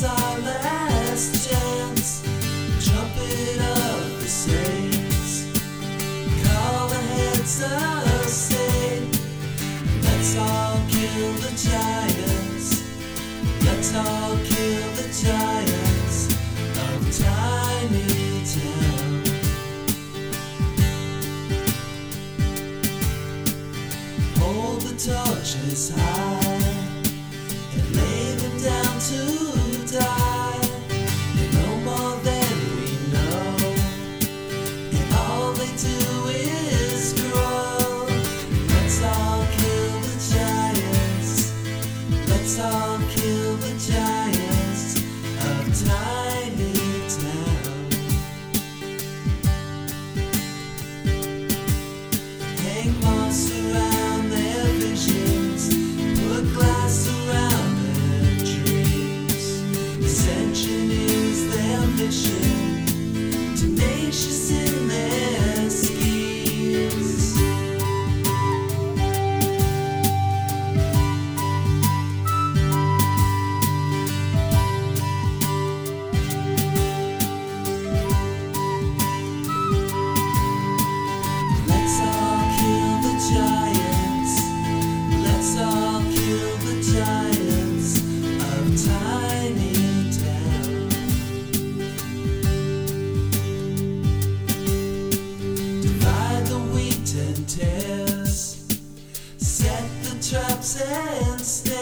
It's our last chance. Trumpet of the saints, call the heads of state. Let's all kill the giants. Let's all kill the giants of Tiny Town. Hold the torches high and lay them down to die. They know more than we know, and all they do is grow. Let's all kill the giants. Let's all kill the giants of Tiny Town. Hang moss around their visions, put glass around their dreams. Ascension is their mission, tenacious in their schemes. Let's all kill the giants. Let's all kill the giants of Tiny Town. Divide the wheat and tares, set the traps and snares.